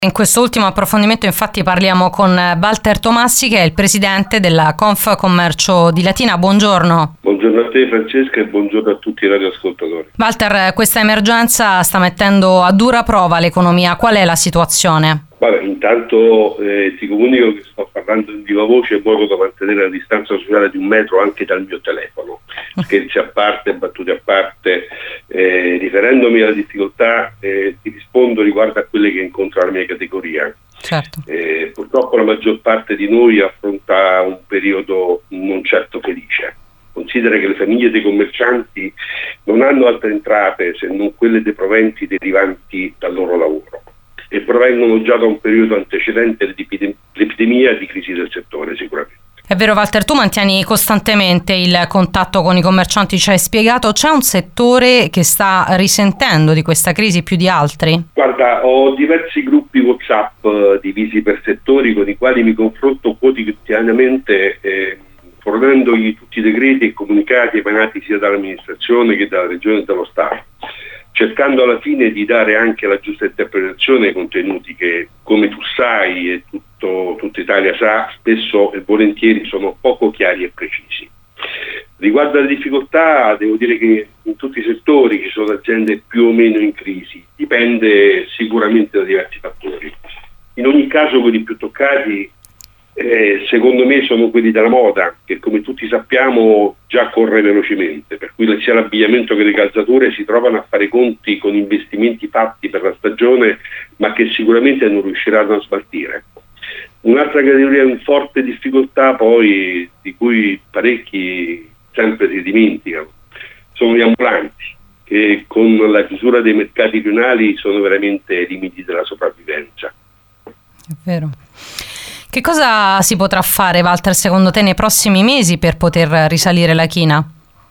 In questo ultimo approfondimento infatti parliamo con Walter Tomassi, che è il presidente della Confcommercio di Latina. Buongiorno. Buongiorno a te Francesca e buongiorno a tutti i radioascoltatori. Walter, questa emergenza sta mettendo a dura prova l'economia. Qual è la situazione? Vabbè, intanto ti comunico che sto parlando in viva voce in modo da mantenere la distanza sociale di 1 metro anche dal mio telefono. Scherzi a parte, battute a parte, riferendomi alla difficoltà ti rispondo riguardo a quelle che incontra la mia categoria. Certo. Purtroppo la maggior parte di noi affronta un periodo non certo felice. Considera che le famiglie dei commercianti non hanno altre entrate se non quelle dei proventi derivanti dal loro lavoro e provengono già da un periodo antecedente l'epidemia di crisi del settore sicuramente. È vero Walter, tu mantieni costantemente il contatto con i commercianti, ci hai spiegato, c'è un settore che sta risentendo di questa crisi più di altri? Guarda, ho diversi gruppi WhatsApp divisi per settori con i quali mi confronto quotidianamente fornendogli tutti i decreti e comunicati emanati sia dall'amministrazione che dalla regione e dallo Stato, cercando alla fine di dare anche la giusta interpretazione ai contenuti che, come tu sai e tutta Italia sa, spesso e volentieri sono poco chiari e precisi. Riguardo alle difficoltà, devo dire che in tutti i settori ci sono aziende più o meno in crisi, dipende sicuramente da diversi fattori. In ogni caso quelli più toccati secondo me sono quelli della moda, che come tutti sappiamo già corre velocemente, per cui sia l'abbigliamento che le calzature si trovano a fare conti con investimenti fatti per la stagione ma che sicuramente non riusciranno a smaltire. Un'altra categoria in forte difficoltà poi, di cui parecchi sempre si dimenticano, sono gli ambulanti, che con la chiusura dei mercati rionali sono veramente ai limiti della sopravvivenza. È vero. Che cosa si potrà fare, Walter, secondo te nei prossimi mesi per poter risalire la china?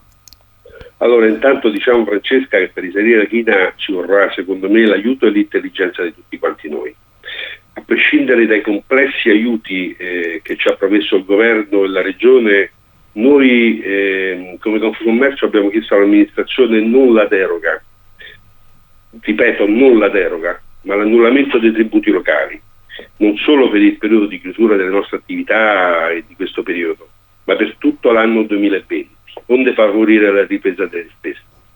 Allora, intanto diciamo Francesca che per risalire la china ci vorrà secondo me l'aiuto e l'intelligenza di tutti quanti noi. A prescindere dai complessi aiuti che ci ha promesso il governo e la regione, noi come Confcommercio abbiamo chiesto all'amministrazione non la deroga, ripeto non la deroga, ma l'annullamento dei tributi locali. Non solo per il periodo di chiusura delle nostre attività e di questo periodo, ma per tutto l'anno 2020, onde favorire la ripresa delle spese.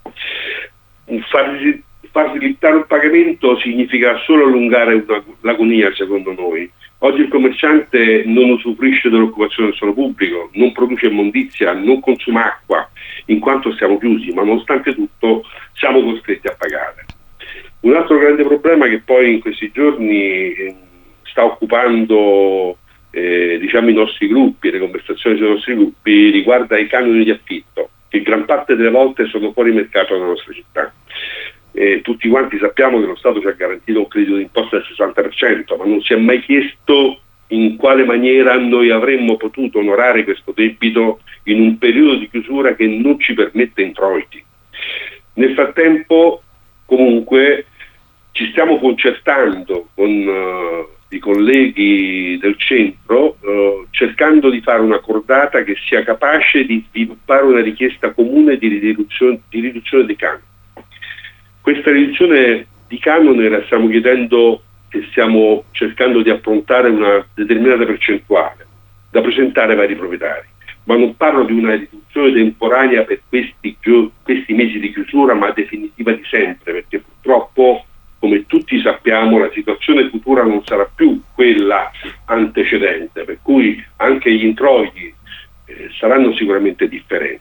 Far slittare un pagamento significa solo allungare l'agonia, secondo noi. Oggi il commerciante non usufruisce dell'occupazione del suolo pubblico, non produce immondizia, non consuma acqua, in quanto siamo chiusi, ma nonostante tutto siamo costretti a pagare. Un altro grande problema che poi in questi giorni sta occupando i nostri gruppi, le conversazioni sui nostri gruppi, riguarda i canoni di affitto, che gran parte delle volte sono fuori mercato nella nostra città. Tutti quanti sappiamo che lo Stato ci ha garantito un credito d'imposta del 60%, ma non si è mai chiesto in quale maniera noi avremmo potuto onorare questo debito in un periodo di chiusura che non ci permette introiti. Nel frattempo, comunque, ci stiamo concertando con i colleghi del centro cercando di fare una cordata che sia capace di sviluppare una richiesta comune di riduzione dei canoni. Questa riduzione di canone la stiamo chiedendo e stiamo cercando di approntare una determinata percentuale da presentare ai vari proprietari, ma non parlo di una riduzione temporanea per questi mesi di chiusura, ma definitiva di sempre, perché purtroppo, come tutti sappiamo, la situazione futura non sarà più quella antecedente, per cui anche gli introiti saranno sicuramente differenti.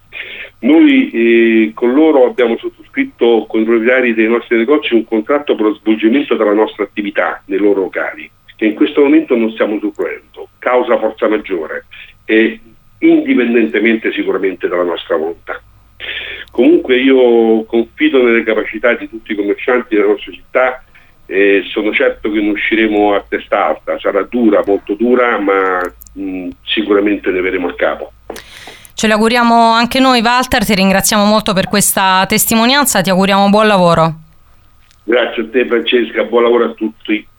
Noi con loro abbiamo sottoscritto con i proprietari dei nostri negozi un contratto per lo svolgimento della nostra attività nei loro locali, che in questo momento non stiamo usufruendo, causa forza maggiore e indipendentemente sicuramente dalla nostra volontà. Comunque io confido nelle capacità di tutti i commercianti della nostra città e sono certo che ne usciremo a testa alta. Sarà dura, molto dura, ma sicuramente ne avremo a capo. Ce l'auguriamo anche noi, Walter, ti ringraziamo molto per questa testimonianza, ti auguriamo buon lavoro. Grazie a te Francesca, buon lavoro a tutti.